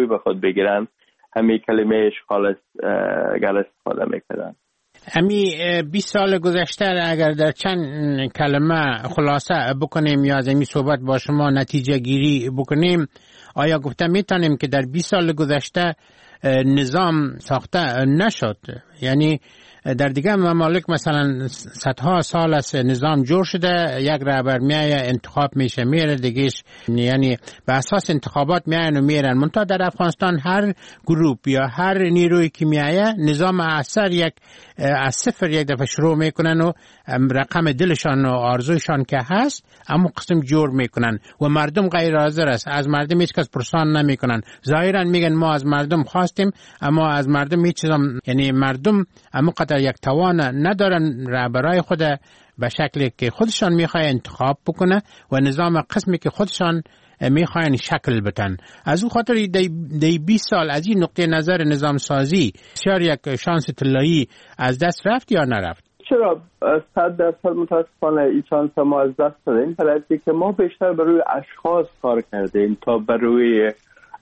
به خود بگیرن همین کلمه اشغال استفاده میکردن. امی 20 سال گذشته اگر در چند کلمه خلاصه بکنیم یا از امی صحبت با شما نتیجه گیری بکنیم، آیا گفته میتونیم که در 20 سال گذشته نظام ساخته نشد؟ یعنی در دیگه ممالک مثلا صدها سال است نظام جور شده، یک رهبر میایه انتخاب میشه میره دیگهش، یعنی به اساس انتخابات میاین و میرن. منتها در افغانستان هر گروپ یا هر نیروی که میایه نظام اثر از صفر یک دفعه شروع میکنن و رقم دلشان و آرزویشان که هست اما قسم جور میکنن و مردم غیر حاضر است، از مردم هیچ کس پرسان نمیکنن. ظاهرا میگن ما از مردم خواستیم اما از مردم هیچ چیز یعنی مردم اما قدر یک توان ندارن رهبرای خود به شکلی که خودشان میخواه انتخاب بکنه و نظام قسمی که خودشان میخواین شکل بدن. از اون خاطر دی 20 سال از این نقطه نظر نظام سازی بسیار یک شانس طلایی از دست رفت یا نرفت؟ چرا 100% متاسفانه این شانس ما از دست دادیم، برای که ما بیشتر بر روی اشخاص کار کردیم تا بر روی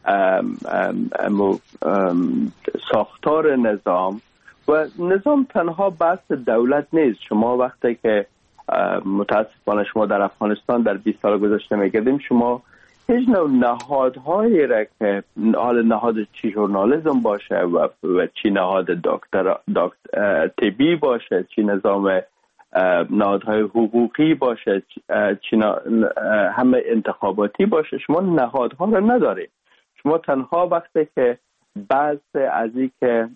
ساختار نظام. و نظام تنها بحث دولت نیست. شما وقتی که متاسفانه شما در افغانستان در 20 سال گذشته میگردیم، شما هیچ نوع نهادهایی را که حال نهاد چی ژورنالیسم باشه و چی نهاد طبی باشه، چی نظام نهادهای حقوقی باشه، چی همه انتخاباتی باشه، شما نهادها را ندارید. شما تنها وقتی که بعض از این که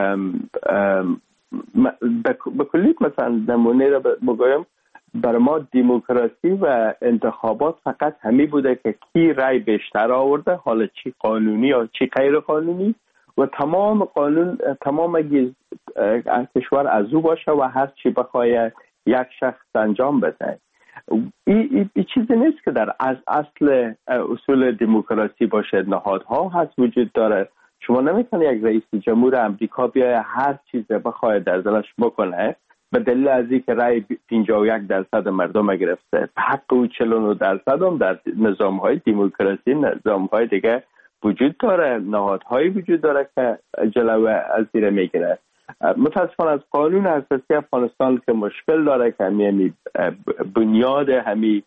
به کلیت مثلا نمونه را بگویم، برای ما دموکراسی و انتخابات فقط همی بوده که کی رای بیشتر آورده، حالا چی قانونی یا چی غیر قانونی، و تمام قانون تمام کشور از او باشه و هر چی بخواه یک شخص انجام بده. این چیزی نیست که در اصل اصول دموکراسی باشه. نهادها هست وجود داره. شما نمیتونی یک رئیس جمهور امریکا بیای هر چیز بخواد در دلش بکنه به دلیل از اینکه رای 51% مردم گرفته. حق او 49% هم در نظام‌های دموکراسی، نظام‌های دیگه وجود داره، نهادهایی وجود داره که جلوه از زیر میگیره. متاسفانه از قانون اساسی افغانستان که مشکل داره که همین بنیاد همین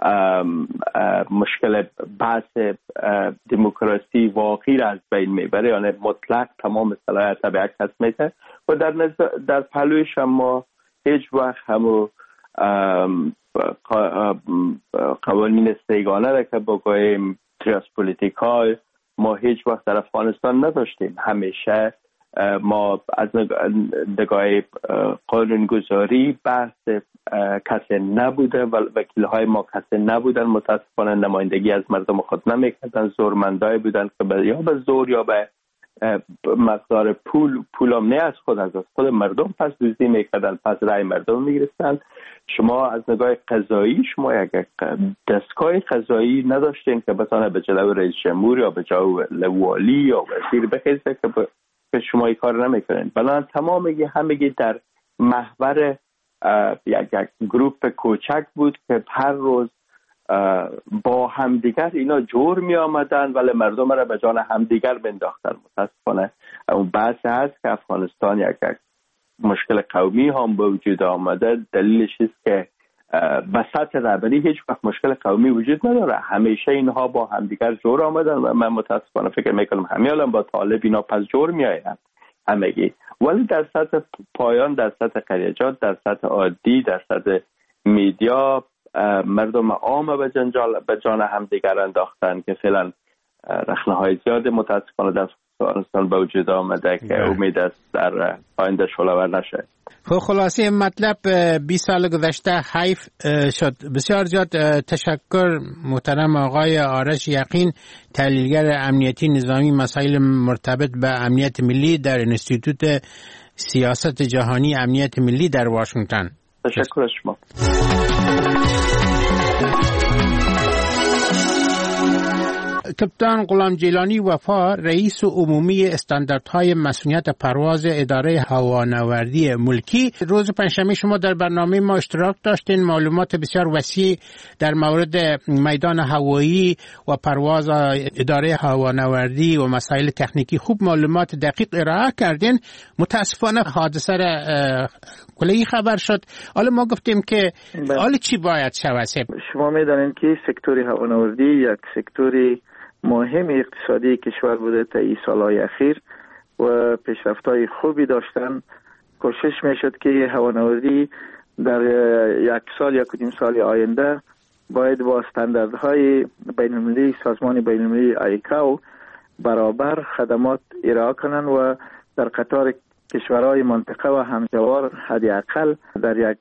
مشکل بحث دموکراسی واقعی را از بین میبره، یعنی مطلق تمام صلاحیت به یک کس میده و در پهلویش ما هیچ وقت همو قوانین سیگانه را که بگوییم تریاس پولیتیکای ما هیچ وقت در افغانستان نداشتیم. همیشه ما از نگاه قانونگذاری بحث کسی نبوده و وکیل‌های ما کسی نبودن. متاسفانه نمایندگی از مردم خود نمیکردن، زورمندای بودن که یا به زور یا به مقدار پول هم نه از خود مردم پس دزدی میکردن، پس رای مردم میگرفتن. شما از نگاه قضایی شما یک دستگاه قضایی نداشتین که بتونه به جلو رئیس جمهور یا به جلو والی یا وزیر بخیزه که شما این کار نمیکنین. بلان تمام همگی در محور یک گروپ کوچک بود که هر روز با همدیگر اینا جور می آمدن ولی مردم را به جان همدیگر بنداختن. متاسفانه اون بحث هست که افغانستان یک مشکل قومی هم به وجود آمده. دلیلش است که به سطح رهبری هیچ وقت مشکل قومی وجود نداره. همیشه اینها با همدیگر جور آمدن و من متاسفانه فکر میکنم همین الان با طالب اینا پس جور می آیند همگی. ولی در سطح پایان، در سطح قریجات، در سطح عادی، در سطح میدیا مردم عام به جان همدیگر انداختن که فعلا رخنه‌های زیاد متاسفانه در افغانستان به وجود آمده که امید است در آینده شلوار نشه. خلاصه مطلب 20 سال گذشته حیف شد. بسیار زیاد تشکر محترم آقای آرش یقین، تحلیلگر امنیتی نظامی مسائل مرتبط به امنیت ملی در انستیتوت سیاست جهانی امنیت ملی در واشنگتن. تشکر از شما. کپتان غلام جیلانی وفا رئیس عمومی استانداردهای مسئولیت پرواز اداره هوانوردی ملکی، روز پنجشنبه شما در برنامه ما اشتراک داشتین. معلومات بسیار وسیع در مورد میدان هوایی و پرواز اداره هوانوردی و مسائل تکنیکی خوب معلومات دقیق ارائه کردین. متاسفانه حادثه کلی خبر شد. حالا ما گفتیم که حالا چی باید شود؟ شما میدانید که سکتور هوانوردی یک سکتور مهم اقتصادی کشور بوده تا این سالهای اخیر و پیشرفت‌های خوبی داشتن. کوشش میشد که هوانوردی در یک سال یا کدیم سال آینده باید با استانداردهای بین‌المللی سازمان بین‌المللی آیکاو برابر خدمات ارائه کنند و در قطار کشورهای منطقه و همجوار حداقل در یک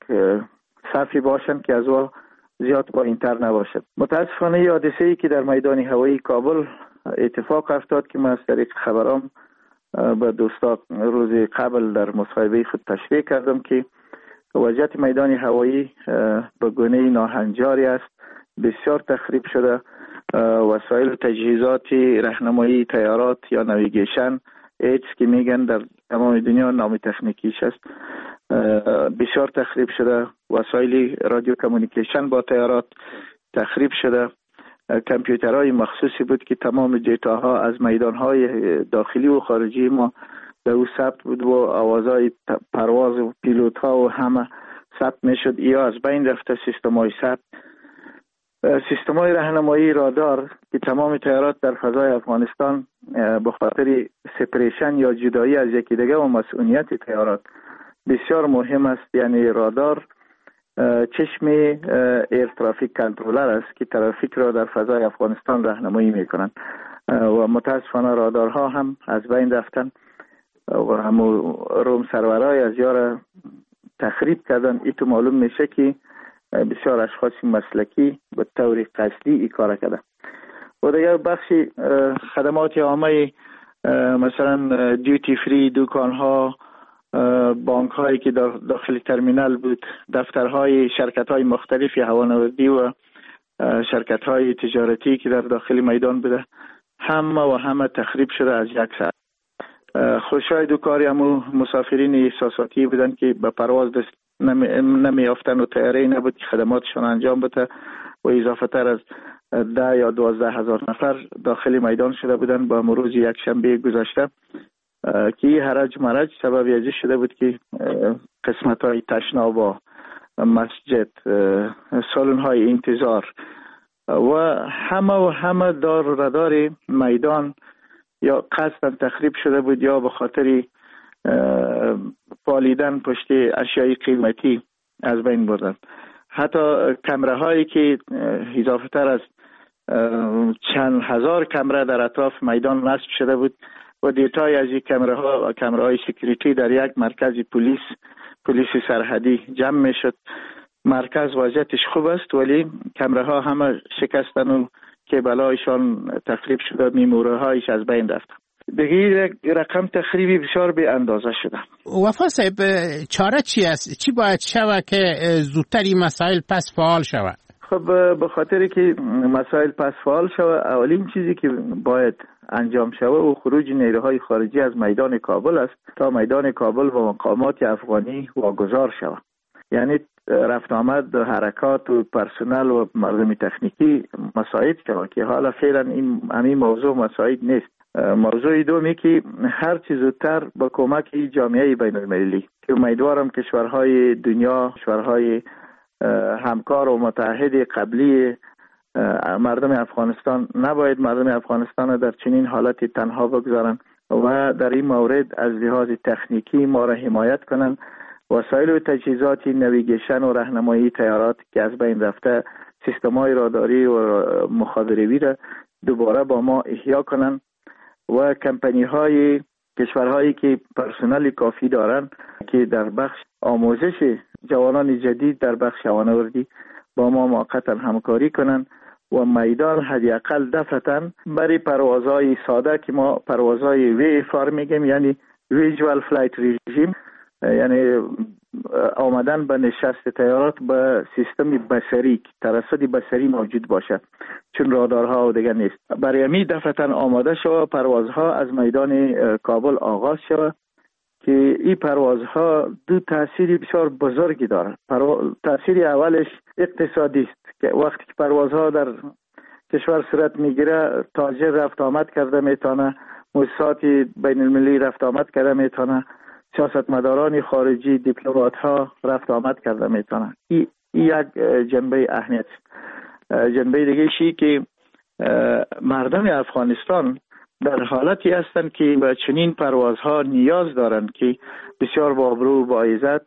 صفی باشند که از او زیاد پایین‌تر نباشد. متاسفانه حادثه‌ای که در میدان هوایی کابل اتفاق افتاد که من از طریق خبرام به دوستا روز قبل در مصاحبه خود تشریح کردم که وضعیت میدان هوایی به گونه ناهنجاری است، بسیار تخریب شده. وسایل و تجهیزات راهنمایی طیارات یا نویگیشن ایچ که میگن در تمام دنیا نام تکنیکیش است، بسیار تخریب شده. وسایل رادیو کمیونیکیشن با طیارات تخریب شده. کامپیوترهای مخصوصی بود که تمام دیتاها از میدانهای داخلی و خارجی ما در او ثبت بود و آوازهای پرواز و پیلوت ها و همه ثبت میشد. یا از بین رفته سیستم‌های ثبت. سیستم‌های راهنمایی رادار که تمام طیارات در فضای افغانستان به خاطر سپریشن یا جدایی از یکی دیگه و مسئولیت طیارات بسیار مهم است. یعنی رادار چشم ایر ترافیک کنترلر است که ترافیک را در فضای افغانستان راهنمایی میکنند و متاسفانه رادارها هم از بین رفتن و همو روم سرورهای از یار تخریب کردن. ایتو معلوم میشه که بسیار اشخاص مسلکی به طور قصدی این کار کردن. و دیگر بخشی خدمات عامه مثلا دیوتی فری، دکانها، بانک هایی که داخل ترمینال بود، دفترهای شرکت های مختلفی هوانوردی و شرکت های تجارتی که در داخل میدان بوده همه تخریب شده از یک ساعت. خوشای کاری همو مسافرین احساساتی بودن که به پرواز دست نمی یافتن و طیاره نبود که خدماتشون انجام بده و اضافه تر از 10 یا 12 هزار نفر داخل میدان شده بودن با روز یک شنبه گذشته که هرج مرج سبب ازی شده بود که قسمت های تشناب، مسجد، سالن های انتظار و همه دار و ردار میدان یا قصداً تخریب شده بود یا به خاطر پالیدن پشت اشیای قیمتی از بین بردن. حتی کمره هایی که اضافه تر از چند هزار کمره در اطراف میدان نصب شده بود و دیتای از این کمره های سکیوریتی در یک مرکز پلیس سرحدی جمع می شد. مرکز وضعیتش خوب است ولی کمره ها همه شکستن و کیبلایشان تخریب شده، میموره هایش از بین رفت. دیگه رقم تخریبی بسیار به اندازه شده. وفا صاحب چاره چی است؟ چی باید شود که زودتر این مسائل پس فعال شود؟ خب به خاطر که مسائل پس فعال شود اولین چیزی که باید انجام شود و خروج نیروهای خارجی از میدان کابل است تا میدان کابل و مقامات افغانی واگذار شود. یعنی رفت آمد حرکات و پرسنل و مردم تکنیکی مساعد شود که حالا فعلا این موضوع مساعد نیست. موضوع دومی که هر چیز زودتر با کمک جامعه بین المللی که امیدوارم کشورهای دنیا، کشورهای همکار و متحد قبلی مردم افغانستان نباید مردم افغانستان در چنین حالتی تنها بگذارن و در این مورد از لحاظ تکنیکی ما را حمایت کنن. وسایل و تجهیزات نویگیشن و راهنمایی طیارات که از بین رفته، سیستم‌های راداری و مخابراتی را دوباره با ما احیا کنن و کمپانی‌های کشورهایی که پرسنل کافی دارن که در بخش آموزش جوانان جدید در بخش هوانوردی با ما موقتا همکاری کنن و میدان حداقل دفعتاً برای پروازهای ساده که ما پروازهای VFR میگیم، یعنی ویژوال فلایت رژیم، یعنی آمدن به نشست طیارات به سیستم بصری که ترصد بصری موجود باشه، چون رادارها و دیگه نیست. برای همین دفعتا آماده شد پروازها از میدان کابل آغاز شد که این پروازها دو تأثیر بسیار بزرگی داره. تأثیر اولش اقتصادی است که وقتی که پروازها در کشور صورت میگیره، تاجر رفت آمد کرده میتونه، مؤسسات بین المللی رفت آمد کرده میتونه، سیاستمداران خارجی، دیپلمات ها رفت آمد کرده میتونه. این یک جنبه اهمیت است. جنبه دیگه شی که مردم افغانستان در حالتی هستند که به چنین پروازها نیاز دارند که بسیار با ابرو با عزت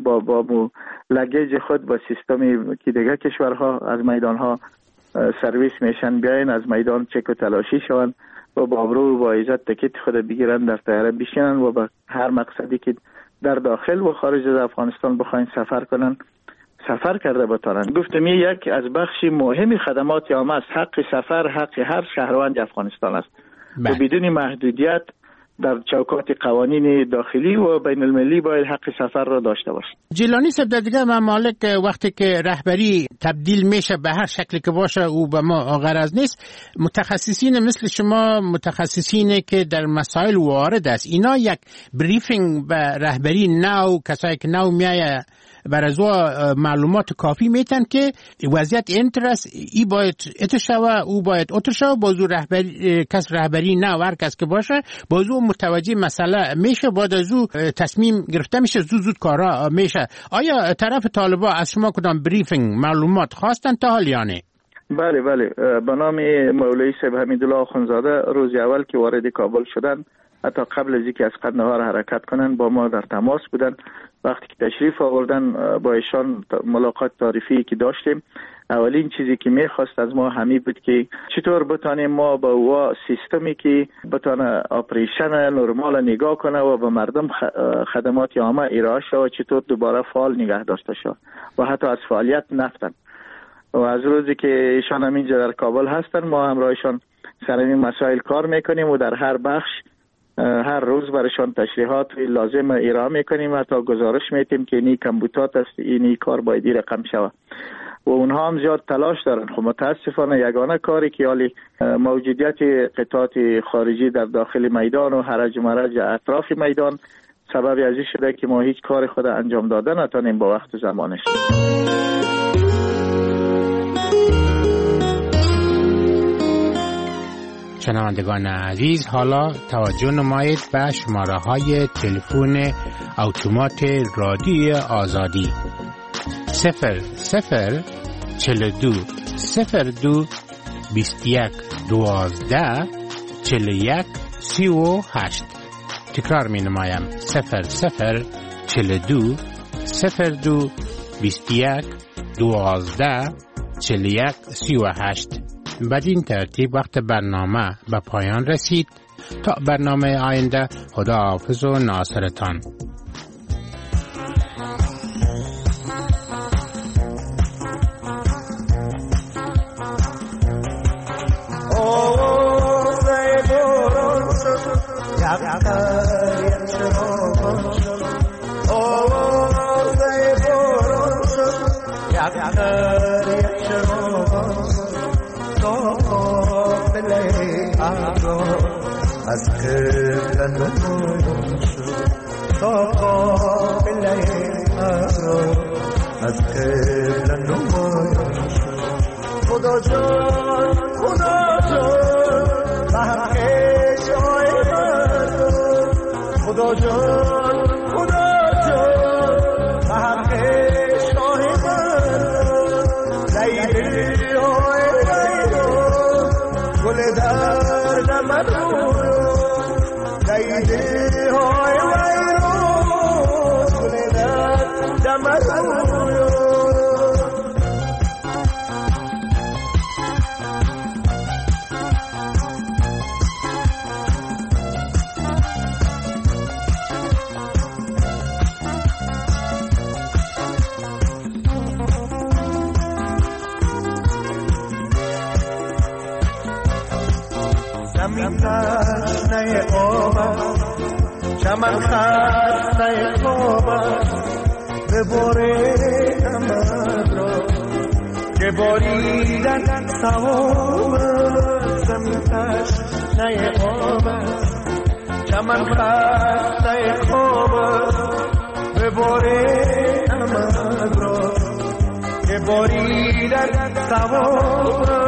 با لگیج خود با سیستمی که دیگه کشورها از میدانها سرویس میشن بیاین، از میدان چک و تلاشی شون و با ابرو با عزت تکیت خود بگیرن، در طیاره بشینن و به هر مقصدی که در داخل و خارج از افغانستان بخواین سفر کنن سفر کرده بتانن. گفتم یک از بخش مهم خدمات عامه است. حق سفر حق هر شهروند افغانستان است و بدون محدودیت در چوکات قوانین داخلی و بین المللی باید حق سفر را داشته باشد. جیلانی صاحب، در دیگه ممالک وقتی که رهبری تبدیل میشه به هر شکلی که باشه او به ما غرض نیست، متخصصین مثل شما، متخصصینی که در مسائل وارد است، اینا یک بریفینگ به رهبری نو، کسایی که نو میایه برای معلومات کافی میتن که وضعیت اینترس ای باید اتشوه او باید اتشوه بازو رهبری کس رهبری نه هر کس که باشه بازو متوجه مسئله میشه، بعد از او تصمیم گرفته میشه، زود کارا میشه. آیا طرف طالبا از شما کدام بریفینگ معلومات خواستن تا حال یا نه؟ بله به نام مولوی صاحب حمیدالله آخوندزاده روز اول که وارد کابل شدن، حتی قبل از اینکه از قندهار حرکت کنن با ما در تماس بودن. وقتی که تشریف آوردن با ایشان ملاقات تعریفی که داشتیم، اولین چیزی که میخواست از ما همین بود که چطور بتانیم ما با او سیستمی که بتانه آپریشن نرمال نگاه کنه و به مردم خدمات عامه ارائه شود چطور دوباره فعال نگه داشته شود و حتی از فعالیت نفتن. و از روزی که ایشان همینجا در کابل هستن ما همراهشان سر این مسائل کار میکنیم و در هر بخش هر روز برایشان تشریحات لازم ارائه میکنیم، حتی گزارش میتیم که اینی کمبوتات است، اینی کار باید رقم شود و اونها هم زیاد تلاش دارن. خب متاسفانه یگانه کاری که حالی موجودیت قطعات خارجی در داخل میدان و هرج و مرج اطراف میدان سبب ازی شده که ما هیچ کار خود انجام داده نتونیم با وقت زمانش. شنوندگان عزیز، حالا توجه نمایید به شماره های تلفن اتومات رادیو آزادی 0042 02 21 12 41 38. تکرار می نمایم 0042 02 21 12 41 38. بدین ترتیب وقت برنامه به پایان رسید. تا برنامه آینده، خداحافظ و ناصرتان. از قبل نمایان شد تا قابل از قبل نمایان شد. خدا جان به حق شای مردم، خدا جان به حق شای مردم، لیلی های لیلا گل درد من لیلی های ویروز گل درد من زمین تشنه آب است، چمن خسته خواب است، بباره امد را که باریدن سواب زمین تشنه آب است چمن خسته خواب است بباره امد را که باریدن سواب